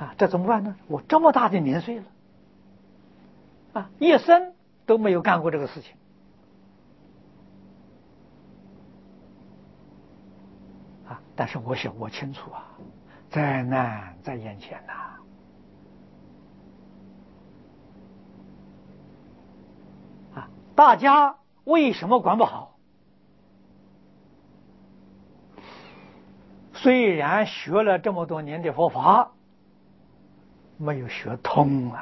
这怎么办呢？我这么大的年岁了，一生都没有干过这个事情，但是我清楚灾难在眼前大家为什么管不好？虽然学了这么多年的佛法，没有学通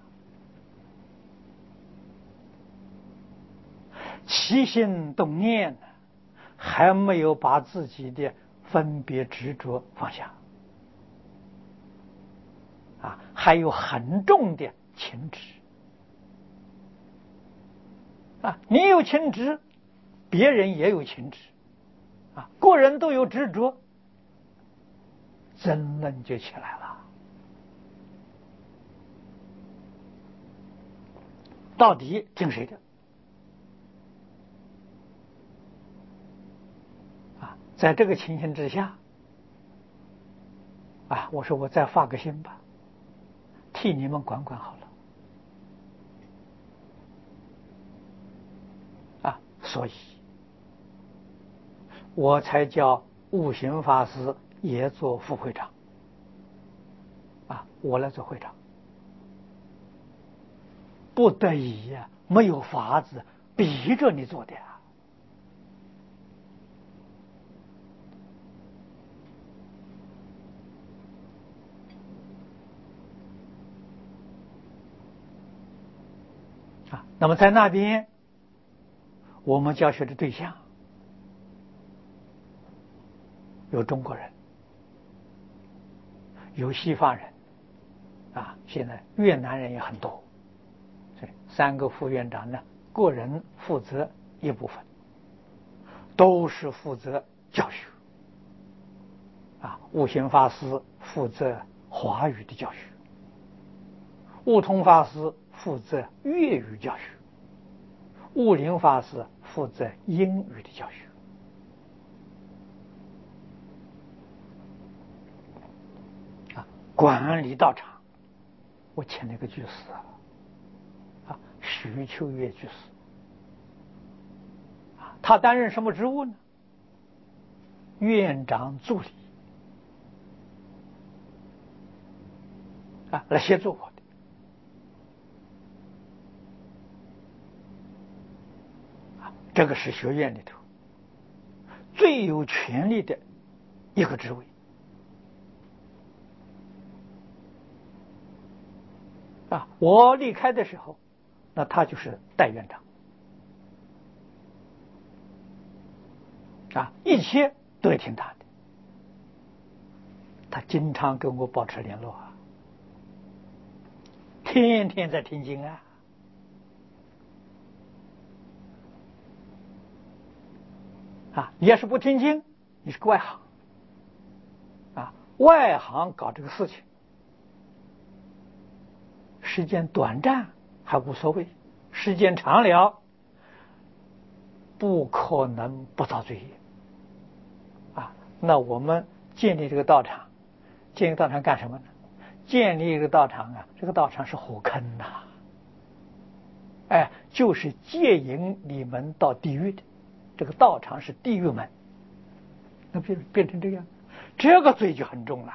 起心动念，还没有把自己的分别执着放下还有很重的情执你有情执，别人也有情执个人都有执着，争论就起来了。到底听谁的？在这个情形之下我说我再发个心吧，替你们管管好了所以我才叫悟行法师也做副会长我来做会长，不得已没有法子，逼着你做的那么在那边我们教学的对象有中国人，有西方人现在越南人也很多，所以3个副院长呢，个人负责一部分，都是负责教学悟行法师负责华语的教学，悟通法师负责粤语教学，悟灵法师负责英语的教学管理道场，我请了一个居士徐秋月居士他担任什么职务呢？院长助理来协助我的这个是学院里头最有权力的一个职位我离开的时候，那他就是代院长一切都是听他的，他经常跟我保持联络天天在听经你要是不听经，你是个外行外行搞这个事情，时间短暂还无所谓，时间长了不可能不遭罪业那我们建立这个道场，建立道场干什么呢？建立一个道场这个道场是火坑就是接引你们到地狱的，这个道场是地狱门，那变成这样，这个罪就很重了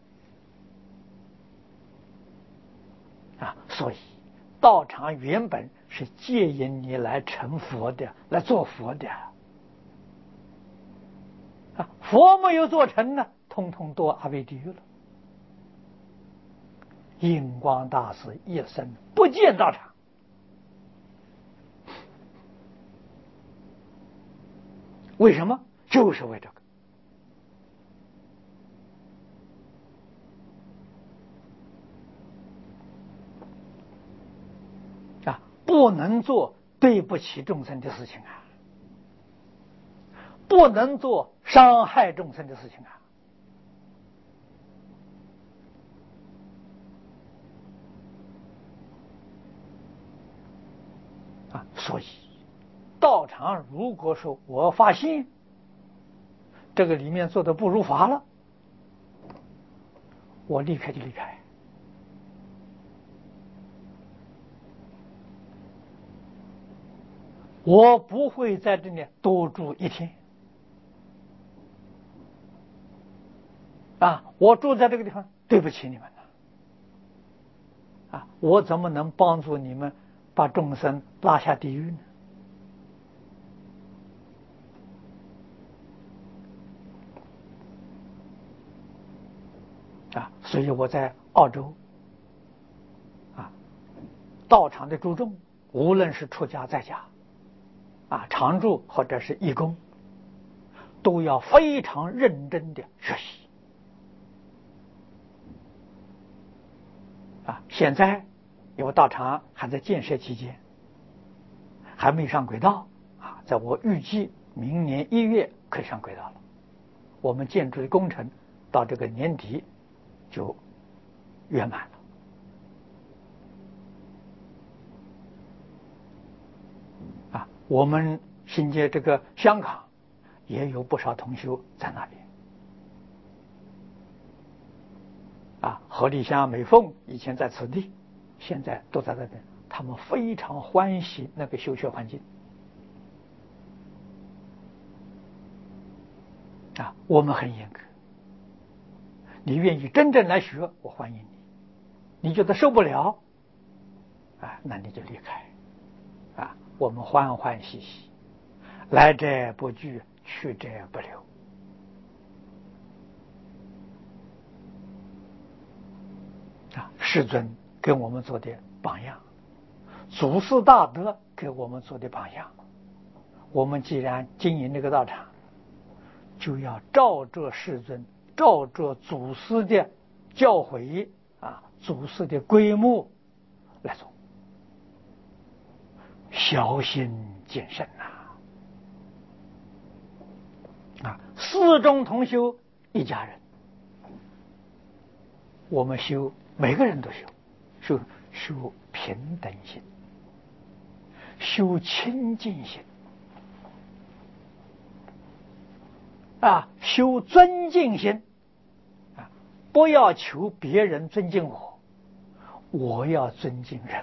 所以道场原本是接引你来成佛的，来做佛的佛没有做成呢，通通堕阿鼻地狱了。印光大师一生不见道场为什么？就是为这个不能做对不起众生的事情不能做伤害众生的事情所以道场如果说我发现这个里面做的不如法了，我立刻就离开我不会在这里多住一天。我住在这个地方，对不起你们了。我怎么能帮助你们把众生拉下地狱呢？所以我在澳洲，道场的诸众，无论是出家在家，常住或者是义工，都要非常认真的学习。现在因为道场还在建设期间，还没上轨道，在我预计明年1月可以上轨道了。我们建筑的工程到这个年底就圆满了。我们新界这个香港也有不少同修在那边。何立香、美凤以前在此地，现在都在那边，他们非常欢喜那个修学环境。我们很严格，你愿意真正来学，我欢迎你；你觉得受不了，那你就离开。我们欢欢喜喜，来者不拒，去者不留。世尊给我们做的榜样，祖师大德给我们做的榜样。我们既然经营这个道场，就要照着世尊、照着祖师的教诲祖师的规目来做，小心谨慎四众同修一家人，我们修，每个人都修平等心，修清净心，修尊敬心，不要求别人尊敬我，我要尊敬人。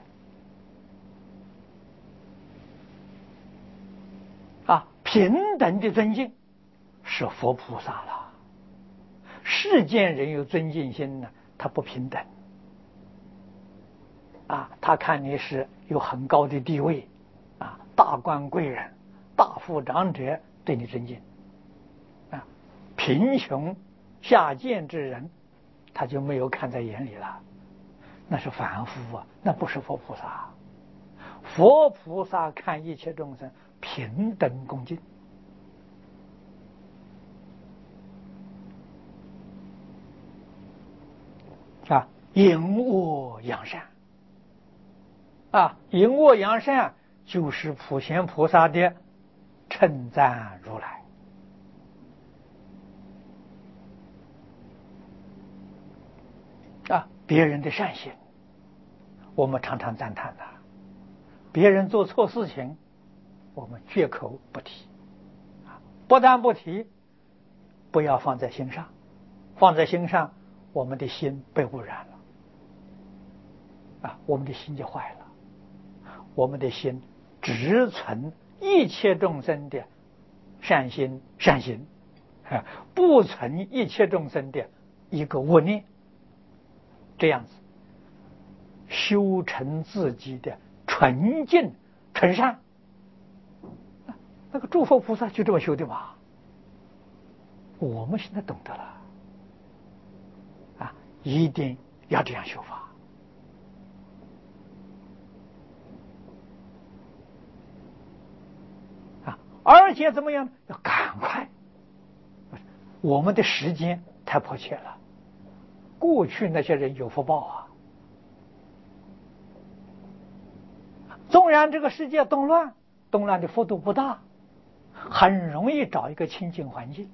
平等的尊敬是佛菩萨了。世间人有尊敬心呢，他不平等。他看你是有很高的地位，大官贵人、大富长者对你尊敬，贫穷下贱之人，他就没有看在眼里了，那是凡夫那不是佛菩萨。佛菩萨看一切众生平等恭敬。引恶扬善，引恶扬善就是普贤菩萨的称赞如来。别人的善行，我们常常赞叹的；别人做错事情，我们绝口不提。不但不提，不要放在心上，放在心上，我们的心被污染了。我们的心就坏了，我们的心只存一切众生的善心善行，不存一切众生的一个恶念，这样子修成自己的纯净纯善。那个诸佛菩萨就这么修的嘛，我们现在懂得了，一定要这样修法。而且怎么样？要赶快！我们的时间太迫切了。过去那些人有福报纵然这个世界动乱，动乱的幅度不大，很容易找一个清净环境。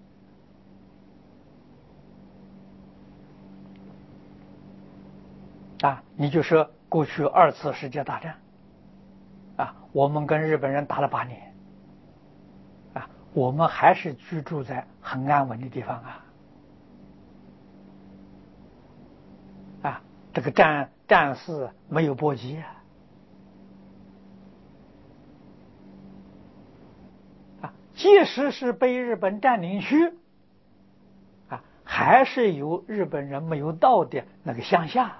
你就说过去2次世界大战，我们跟日本人打了8年。我们还是居住在很安稳的地方这个战事没有波及即使是被日本占领区还是有日本人没有到的那个乡下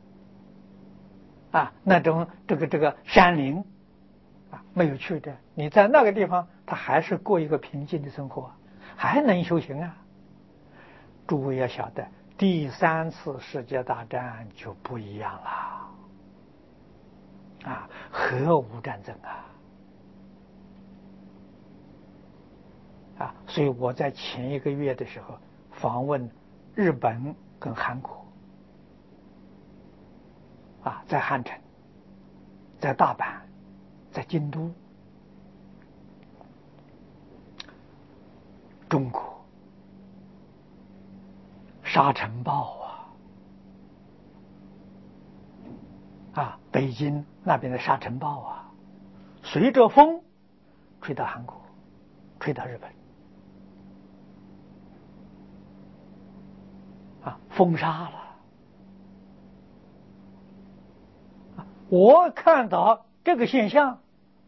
那种这个山林没有去的，你在那个地方他还是过一个平静的生活还能修行诸位要晓得，第3次世界大战就不一样了核武战争所以我在前1个月的时候访问日本跟韩国在汉城，在大阪，在京都，中国沙尘暴北京那边的沙尘暴随着风吹到韩国，吹到日本封杀了。我看到这个现象，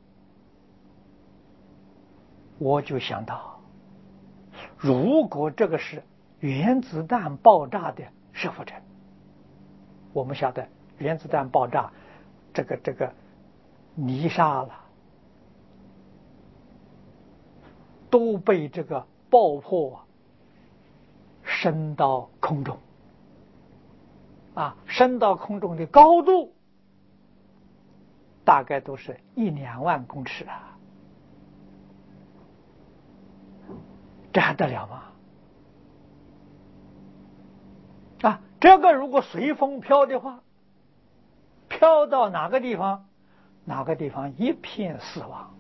我就想到，如果这个是原子弹爆炸的射复尘，我们晓得原子弹爆炸，这个泥沙了，都被这个爆破升到空中升到空中的高度大概都是1-2万公尺这还得了吗？这个如果随风飘的话，飘到哪个地方，哪个地方一片死亡。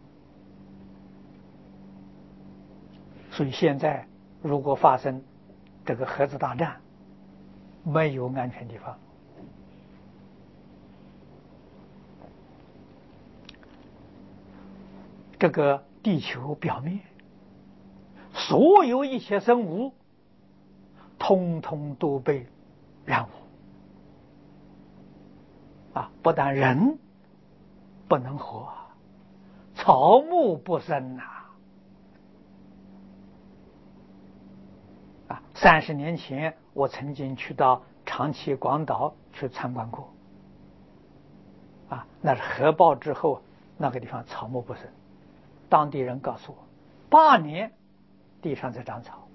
所以现在如果发生这个核子大战，没有安全地方。这个地球表面所有一切生物通通都被染污不但人不能活，草木不生30年前我曾经去到长崎广岛去参观过那是核爆之后那个地方草木不生，当地人告诉我8年地上在长草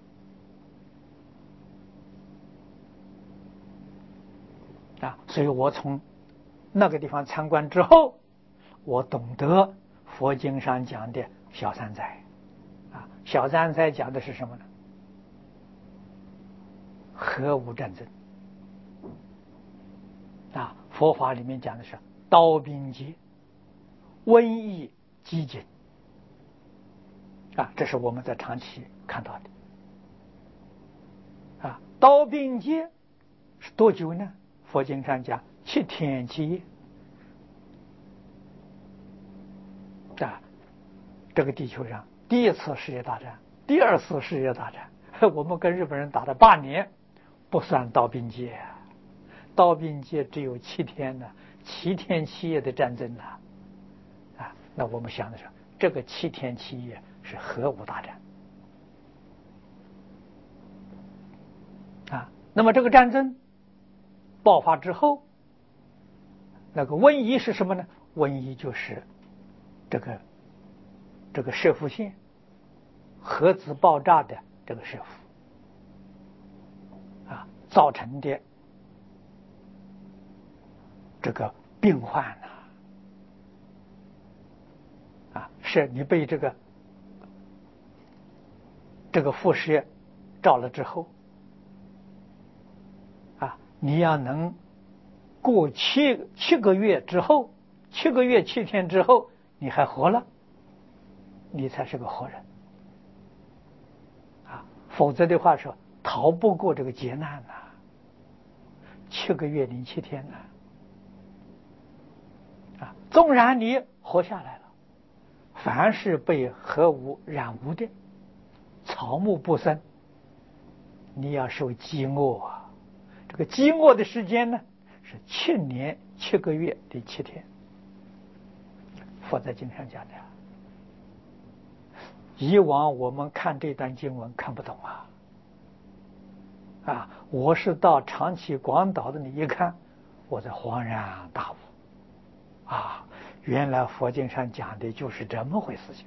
所以我从那个地方参观之后，我懂得佛经上讲的小三灾小三灾讲的是什么呢？核武战争佛法里面讲的是刀兵劫、瘟疫、饥馑这是我们在长期看到的刀兵劫是多久呢？佛经上讲7天7夜这个地球上第1次世界大战、第2次世界大战，我们跟日本人打了8年，不算刀兵劫刀兵劫只有7天呢，7天7夜的战争那我们想的是这个7天7夜是核武大战那么这个战争爆发之后，那个瘟疫是什么呢？瘟疫就是这个射辐线核子爆炸的这个射辐造成的这个病患是你被这个辐射照了之后你要能过7个月之后，7个月7天之后你还活了，你才是个活人否则的话说逃不过这个劫难7个月07天纵然你活下来了，凡是被核武染污的草木不生，你要受饥饿这个饥饿的时间呢是7年7个月的7天，佛在经上讲的以往我们看这段经文看不懂我是到长崎广岛的你一看，我才恍然大悟原来佛经上讲的就是这么回事情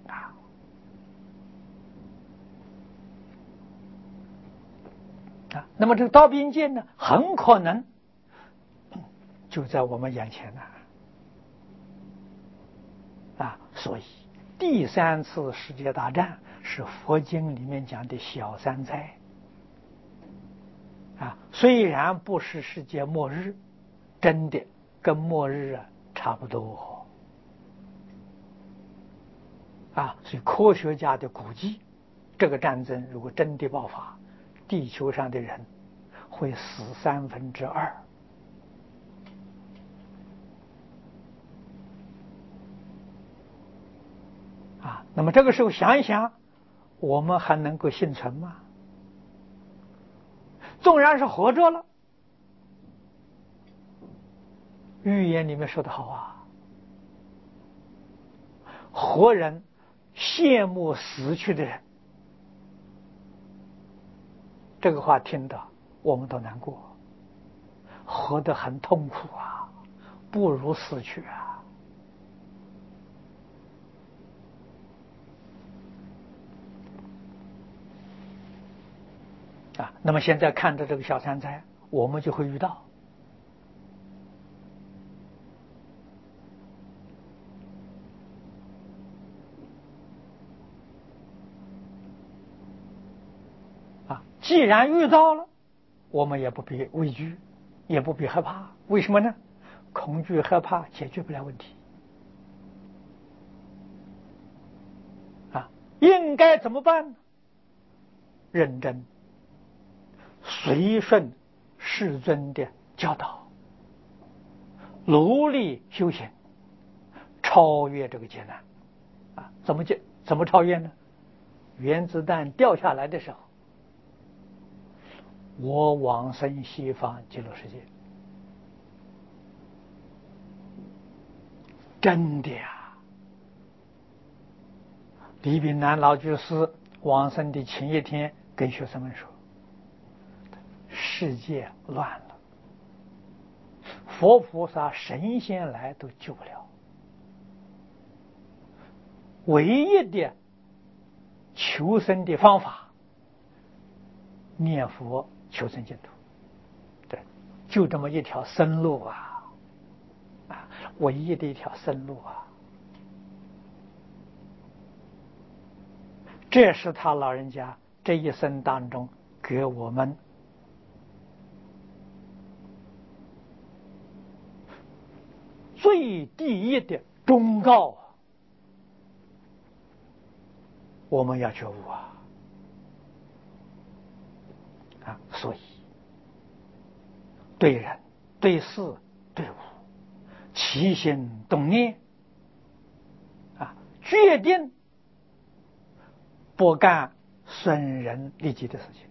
那么这个刀兵剑呢，很可能就在我们眼前所以第3次世界大战是佛经里面讲的小三灾虽然不是世界末日，真的跟末日差不多所以科学家的估计，这个战争如果真的爆发，地球上的人会死2/3那么这个时候想一想，我们还能够幸存吗？纵然是活着了，寓言里面说的好活人羡慕死去的人，这个话听到我们都难过，活得很痛苦不如死去那么现在看着这个小三灾，我们就会遇到既然遇到了，我们也不必畏惧，也不必害怕。为什么呢？恐惧害怕解决不了问题应该怎么办呢？认真随顺世尊的教导，努力修行，超越这个劫难怎么超越呢？原子弹掉下来的时候，我往生西方极乐世界，真的李炳南老居士往生的前一天跟学生们说，世界乱了，佛菩萨神仙来都救不了，唯一的求生的方法，念佛求生净土，对，就这么一条生路唯一的一条生路这是他老人家这一生当中给我们最第一的忠告我们要觉悟所以对人对事对物起心动念决定不干损人利己的事情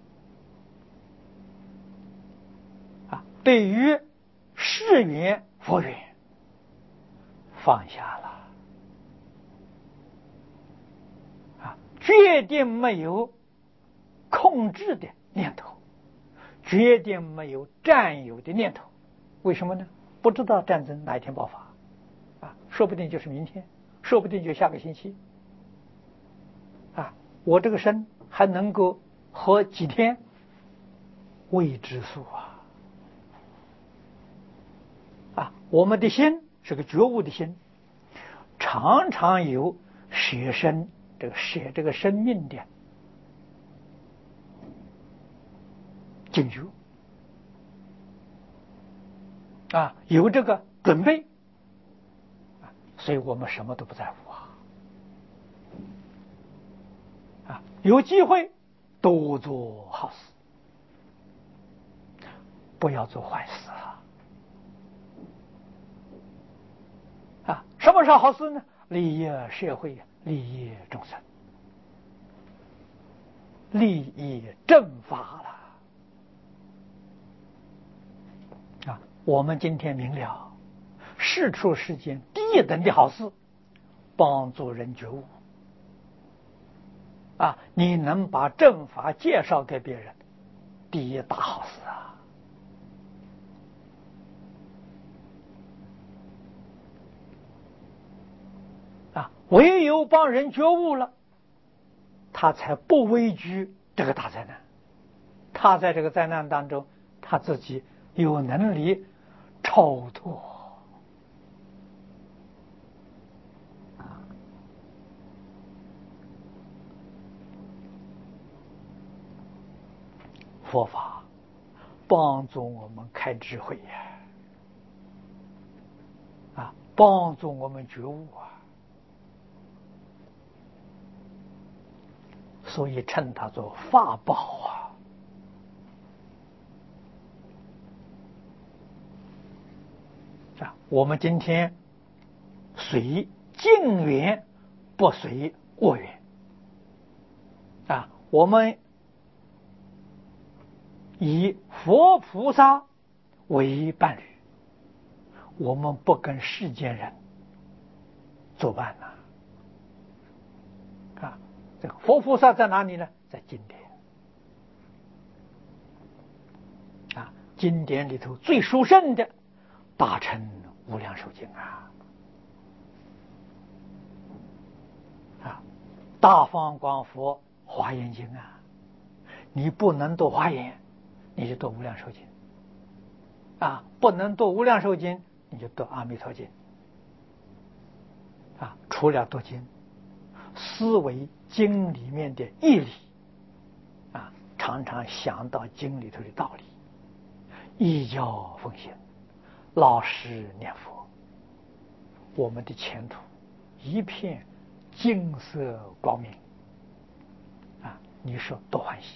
对于世缘佛缘放下了决定没有控制的念头，决定没有占有的念头。为什么呢？不知道战争哪一天爆发说不定就是明天，说不定就下个星期我这个身还能够活几天，未知数我们的心是个觉悟的心，常常有舍身这个生命的警觉有这个准备所以我们什么都不在乎有机会多做好事，不要做坏事什么是好事呢？利益社会，利益众生，利益正法了我们今天明了世出世间第一等的好事，帮助人觉悟你能把正法介绍给别人，第一大好事唯有帮人觉悟了，他才不畏惧这个大灾难。他在这个灾难当中，他自己有能力超脱。佛法帮助我们开智慧帮助我们觉悟所以称它做法宝我们今天随境缘，不随恶缘我们以佛菩萨为伴侣，我们不跟世间人作伴这个佛菩萨在哪里呢？在经典经典里头最殊胜的大乘无量寿经大方广佛华严经你不能读华严，你就读无量寿经不能读无量寿经，你就读阿弥陀经除了读经，思维经里面的义理常常想到经里头的道理，依教奉行，老实念佛，我们的前途一片金色光明你说多欢喜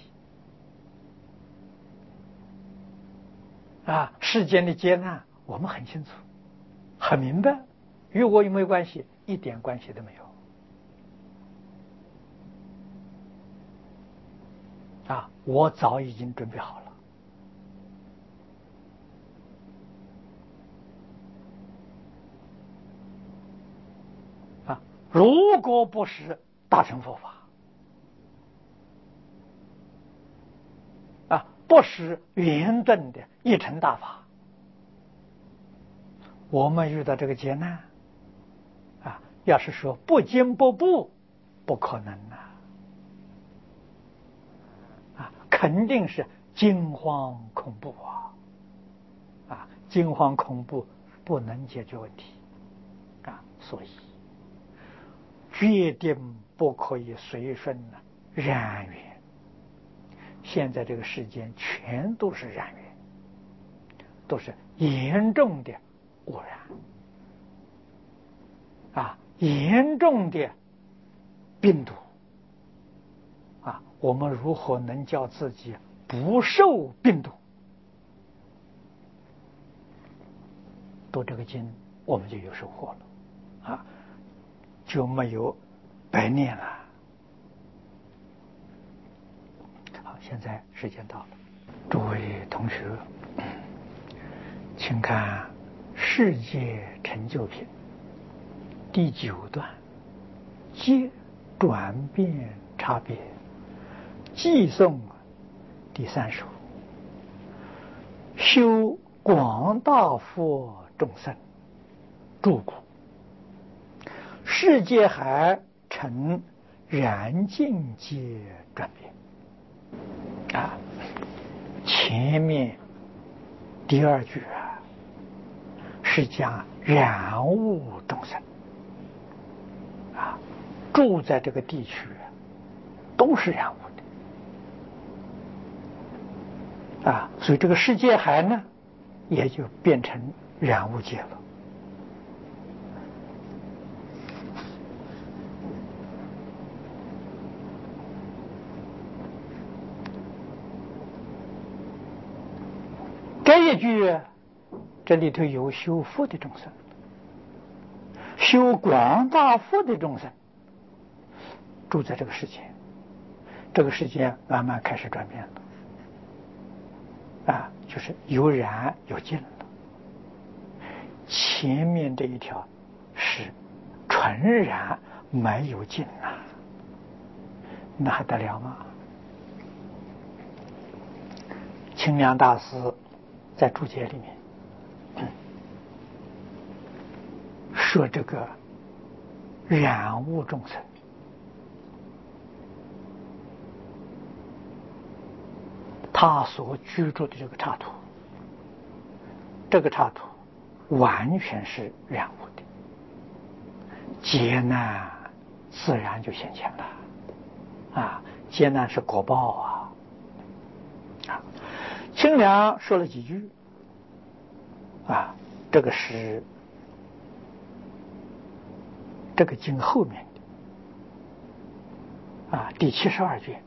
世间的劫难我们很清楚很明白，与我有没有关系？一点关系都没有我早已经准备好了如果不是大乘佛法不是圆顿的一乘大法，我们遇到这个劫难要是说不惊不怖，不可能肯定是惊慌恐怖惊慌恐怖不能解决问题所以决定不可以随顺染缘。现在这个世间全都是染缘，都是严重的污染严重的病毒我们如何能叫自己不受病毒？读这个经，我们就有收获了就没有白念了。好，现在时间到了，诸位同学，请看《世界成就品》第9段，皆转变差别，寄颂第3首，修广大佛众生，诸苦世界海成然境界转变前面第2句是讲染污众生住在这个地区都是染污的所以这个世界海呢也就变成染污界了。这一句这里头有修福的众生，修广大福的众生住在这个世界，这个世界慢慢开始转变了就是有染有净了。前面这一条是纯染没有净那还得了吗？清凉大师在注解里面说，这个染污众生，他所居住的这个刹土，这个刹土完全是染污的，劫难自然就现前了啊！劫难是果报啊！清凉说了几句啊，这个是这个经后面的啊，第72卷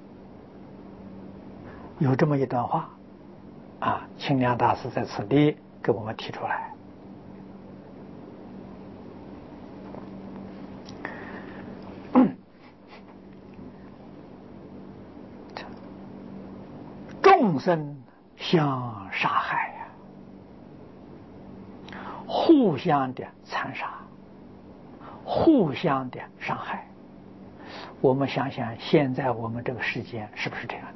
有这么一段话啊，清凉大师在此地给我们提出来。众生相杀害呀，互相的残杀，互相的伤害。我们想想，现在我们这个世界是不是这样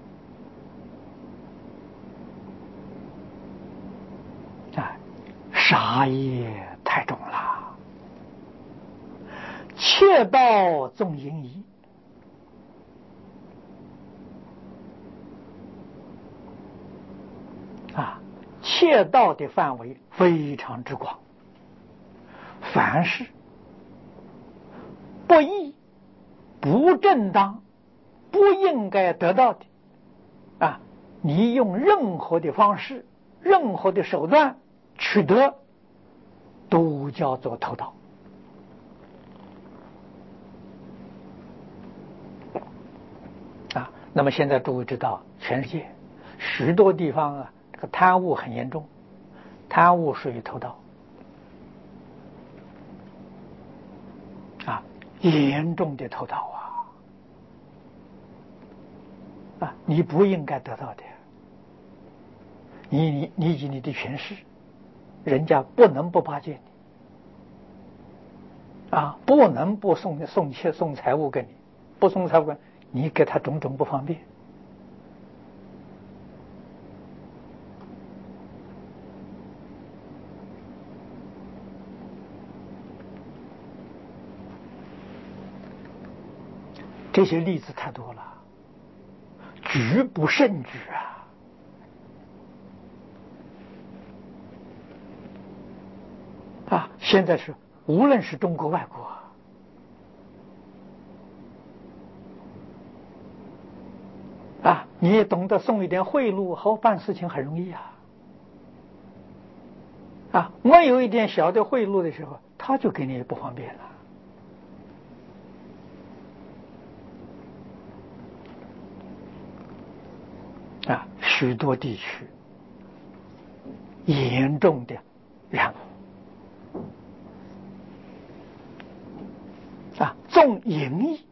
的？啊，杀业太重了，窃盗纵淫夷。窃盗的范围非常之广，凡是不义、不正当、不应该得到的啊，你用任何的方式、任何的手段取得，都叫做偷盗啊。那么现在诸位知道，全世界许多地方啊，这个贪污很严重，贪污属于偷盗啊，严重的偷盗啊，你不应该得到的，你以你的权势，人家不能不巴结你啊，不能不送财物给你，不送财物给你，给他种种不方便。这些例子太多了，举不胜举啊！现在是无论是中国外国啊，你也懂得送一点贿赂，好办事情很容易啊！没有一点小的贿赂的时候，他就给你不方便了。许多地区严重的染污重淫逸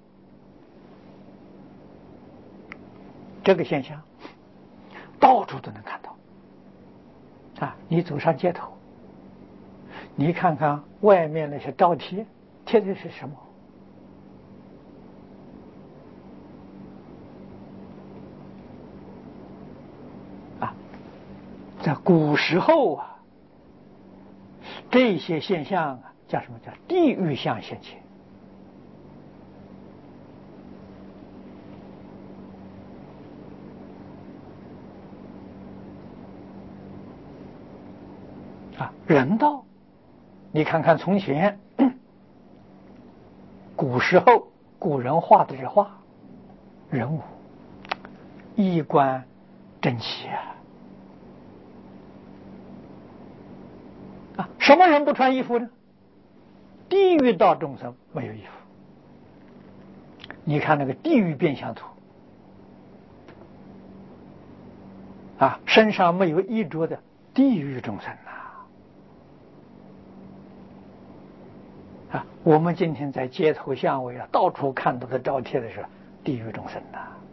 这个现象到处都能看到你走上街头，你看看外面那些招贴，贴的是什么？在古时候这些现象叫什么？叫地狱相现前人道，你看看从前古时候古人画的这画，人物衣冠整齐什么人不穿衣服呢？地狱道众生没有衣服。你看那个地狱变相图身上没有衣着的地狱众生我们今天在街头巷尾到处看到的招贴的是地狱众生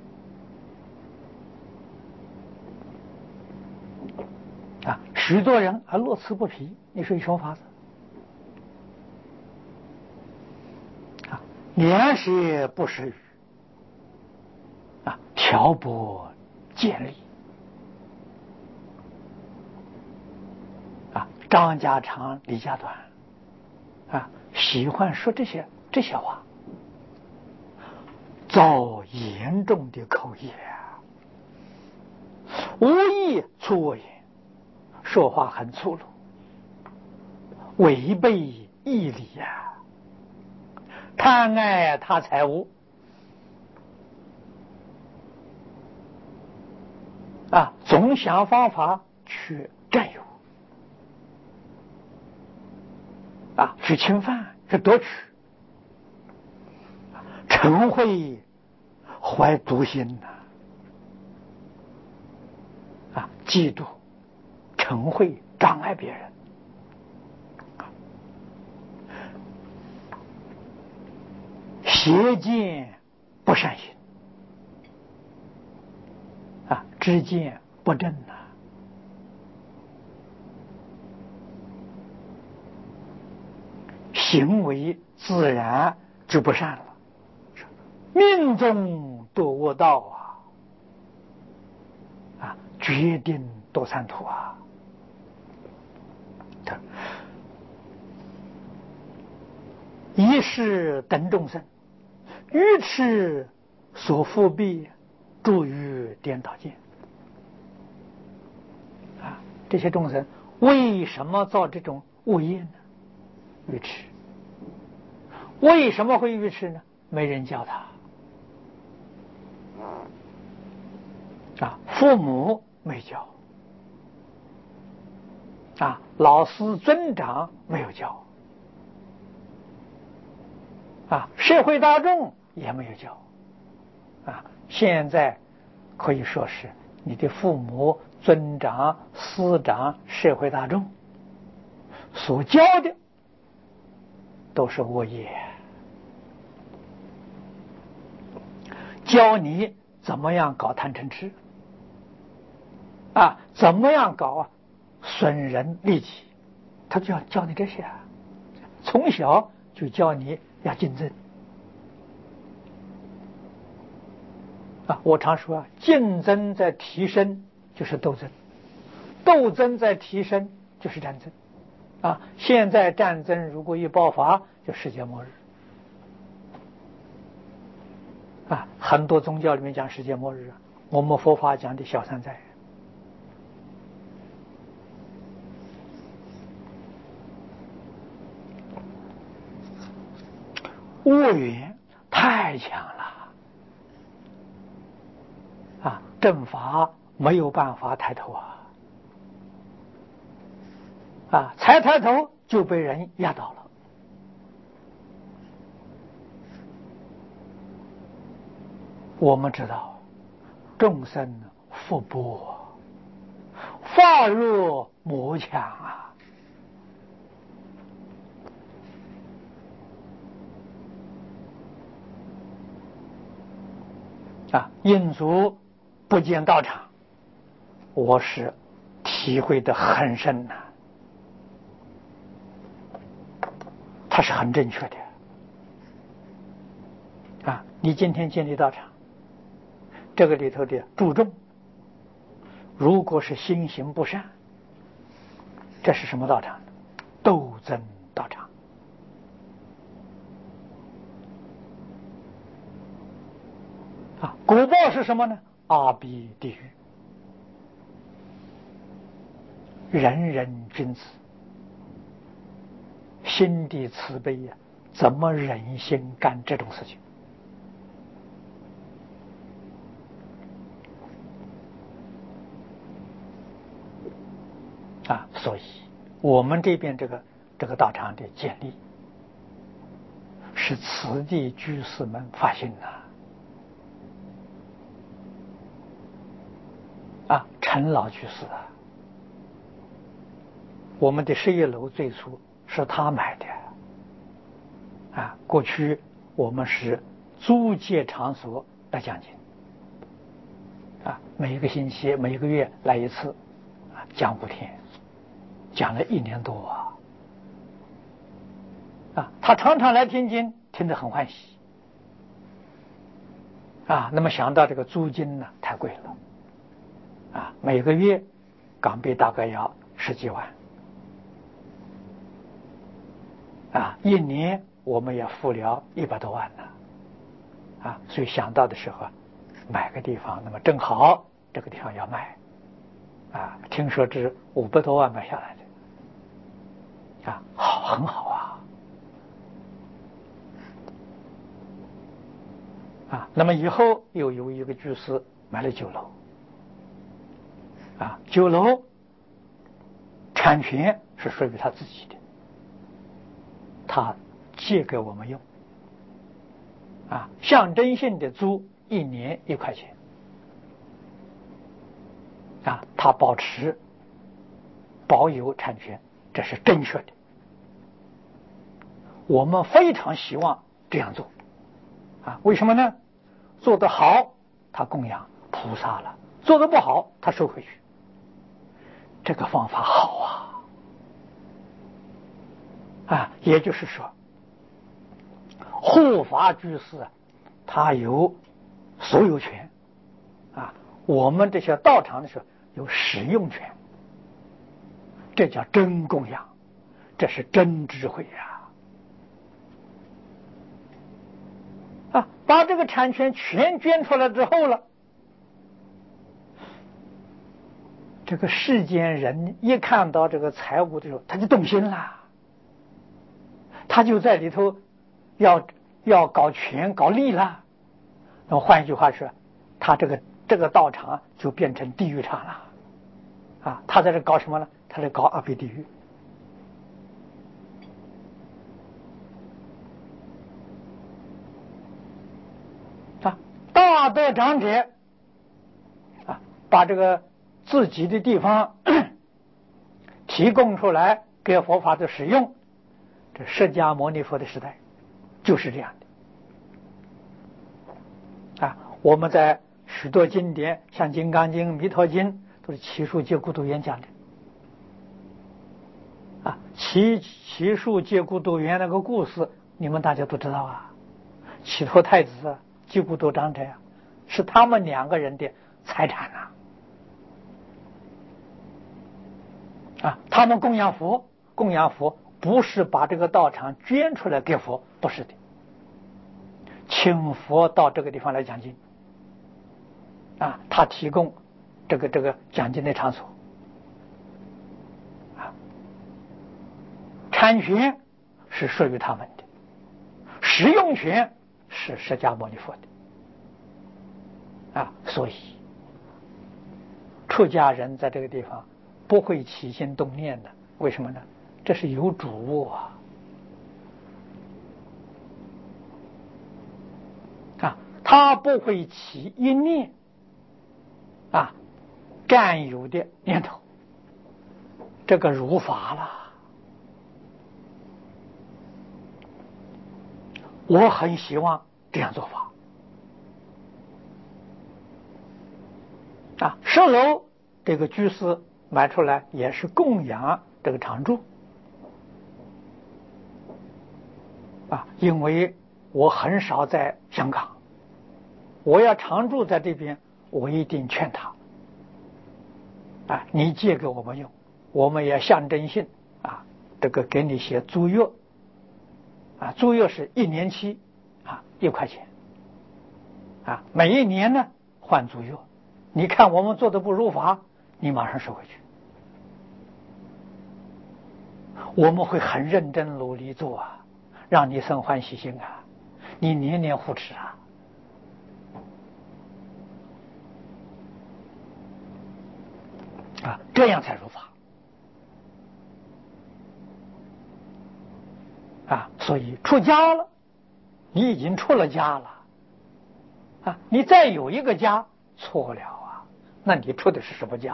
许多人乐此不疲，你说有什么法子言邪不实语挑拨见利啊，张家长李家短啊，喜欢说这些话，造严重的口业，无意粗恶言，说话很粗鲁，违背义理呀，贪爱他财物啊，总想方法去占有啊，去侵犯，去夺取，嗔恚怀毒心呐啊，嫉妒、嗔恚障碍别人，邪见不善行啊，知见不正呐，行为自然就不善了，命中堕恶道啊，决定堕三途啊。一是等众生，愚痴所复辟，助于颠倒见啊。这些众生为什么造这种恶业呢？愚痴。为什么会愚痴呢？没人教他啊，父母没教啊，老师尊长没有教啊，社会大众也没有教啊。现在可以说是你的父母、尊长、师长、社会大众所教的都是恶业，教你怎么样搞贪嗔痴啊，怎么样搞损人利己，他就要教你这些啊。从小就教你要竞争啊。我常说啊，竞争在提升就是斗争，斗争在提升就是战争啊。现在战争如果一爆发，就世界末日啊。很多宗教里面讲世界末日啊，我们佛法讲的小三灾。恶缘太强了啊，正法没有办法抬头啊，才抬头就被人压倒了。我们知道众生福薄，法弱魔强啊，印祖不见道场，我是体会得很深它是很正确的啊。你今天建立道场，这个里头的注重，如果是心行不善，这是什么道场？斗争道场啊。果报是什么呢？阿鼻地狱。人人君子，心地慈悲呀，怎么忍心干这种事情啊？所以我们这边这个道场的建立，是此地居士们发心陈老居士我们的11楼最初是他买的过去我们是租借场所来讲经每一个星期每一个月来一次讲5天，讲了1年多他常常来听经，听得很欢喜那么想到这个租金呢太贵了，每个月港币大概要10几万，一年我们也付了100多万了，所以想到的时候买个地方，那么正好这个地方要卖，听说这是500多万买下来的，好，很好那么以后又有一个居士买了酒楼，酒楼产权是属于他自己的，他借给我们用，象征性的租1年1块钱，他保有产权，这是正确的，我们非常希望这样做，为什么呢？做得好他供养菩萨了，做得不好他收回去，这个方法好也就是说护法居士他有所有权，我们这些道场的时候有使用权，这叫真供养，这是真智慧把这个产权全捐出来之后了，这个世间人一看到这个财物的时候他就动心了，他就在里头要搞权搞利了，那么换一句话说，他这个道场就变成地狱场了，他在这搞什么呢？他在搞阿鼻地狱，大德长者把这个自己的地方提供出来给佛法的使用，这释迦牟尼佛的时代就是这样的我们在许多经典像《金刚经》《弥陀经》都是祇树借孤独园讲的祇树借孤独园那个故事你们大家都知道祇陀太子借孤独长者是他们2个人的财产他们供养佛不是把这个道场捐出来给佛，不是的，请佛到这个地方来讲经他提供这个讲经的场所产权是属于他们的，使用权是释迦牟尼佛的所以出家人在这个地方不会起心动念的，为什么呢？这是有主他不会起一念占有的念头，这个如法了。我很希望这样做法10楼这个居士买出来也是供养这个常住因为我很少在香港，我要常住在这边，我一定劝他你借给我们用，我们也象征性这个给你写租约租约是1年期1块钱每一年呢换租约，你看我们做的不如法，你马上收回去，我们会很认真努力做让你生欢喜心你年年护持这样才如法所以出家了，你已经出了家了你再有一个家错了那你出的是什么家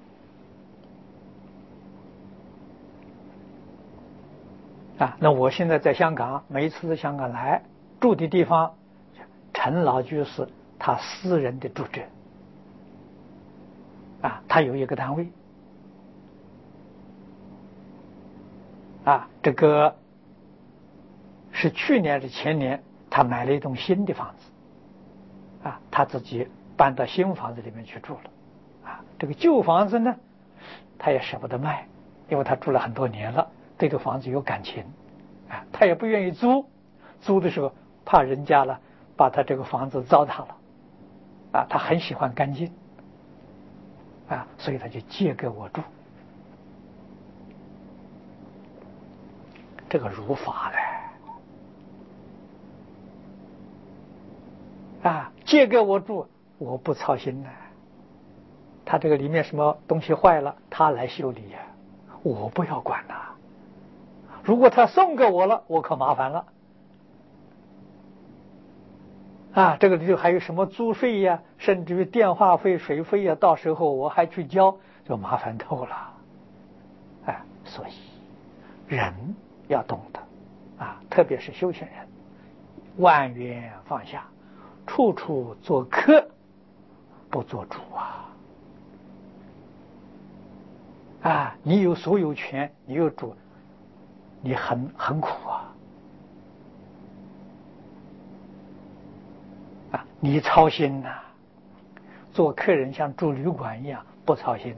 呢？那我现在在香港，每一次在香港来住的地方，陈老居士他私人的住址他有一个单位这个是去年的前年他买了一栋新的房子他自己搬到新房子里面去住了。这个旧房子呢，他也舍不得卖，因为他住了很多年了，对这房子有感情。他也不愿意租，租的时候怕人家了把他这个房子糟蹋了。他很喜欢干净。所以他就借给我住。这个如法嘞，借给我住，我不操心呢。他这个里面什么东西坏了，他来修理呀，我不要管呐。如果他送给我了，我可麻烦了。这个里头还有什么租税呀，甚至于电话费、水费呀，到时候我还去交，就麻烦透了。所以人要懂得特别是修行人，万缘放下，处处做客，不做主你有所有权，你有主，你很苦你操心做客人像住旅馆一样不操心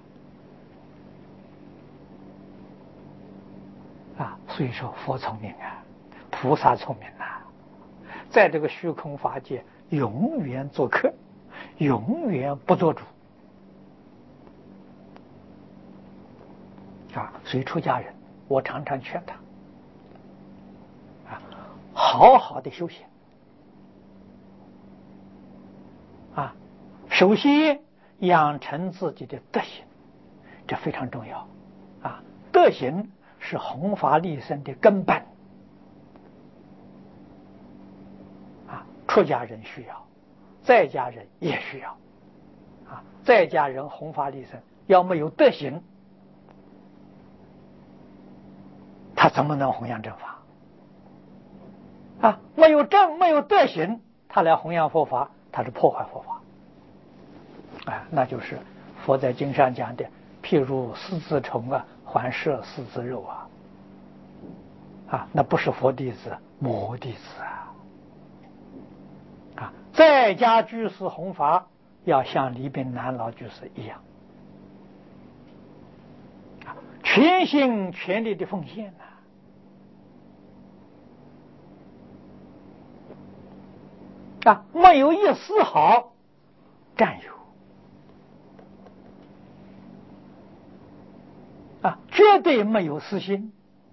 所以说佛聪明菩萨聪明在这个虚空法界永远做客，永远不做主所以出家人，我常常劝他好好的修行首先养成自己的德行，这非常重要德行是弘法利生的根本出家人需要，在家人也需要在家人弘法利生要没有德行，他怎么能弘扬正法没有德行，他来弘扬佛法，他是破坏佛法那就是佛在经上讲的，譬如狮子虫还摄狮子肉那不是佛弟子，魔弟子在家居士弘法要像李炳南老居士一样全心全力的奉献没有一丝毫占有绝对没有私心，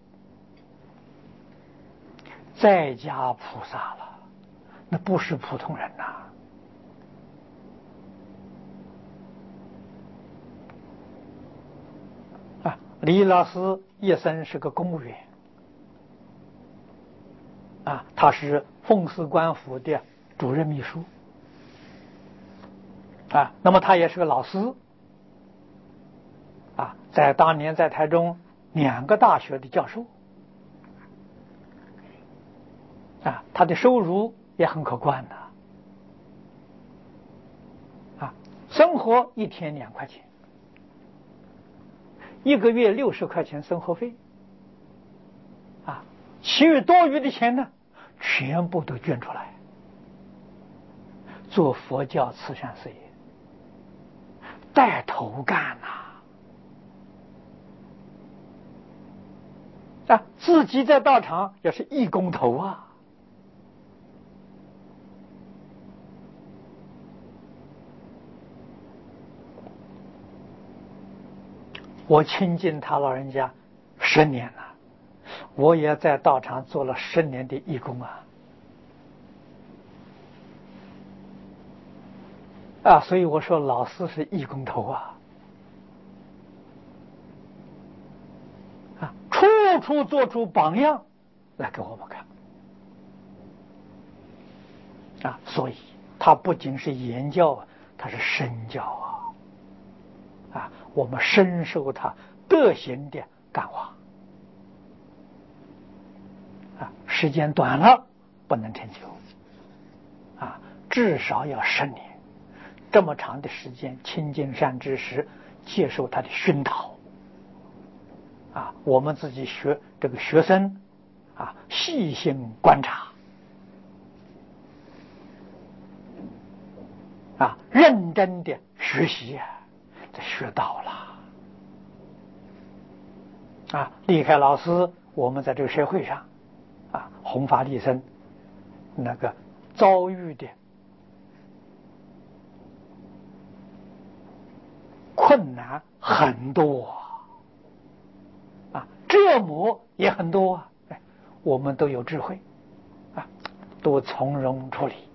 在家菩萨了，那不是普通人李老师一生是个公务员他是奉祀官府的主任秘书那么他也是个老师在当年在台中2个大学的教授他的收入也很可观生活1天2块钱，1个月60块钱生活费其余多余的钱呢，全部都捐出来做佛教慈善事业，带头干自己在道场也是义工头我亲近他老人家10年了，我也在道场做了10年的义工所以我说老师是义工头处处做出榜样来给我们看所以他不仅是言教他是身教我们深受他德行的感化时间短了不能成就至少要10年，这么长的时间亲近善知识，接受他的熏陶我们自己这个学生细心观察认真的学习这学到了离开老师，我们在这个社会上弘法利生，那个遭遇的困难很多折磨也很多我们都有智慧都从容处理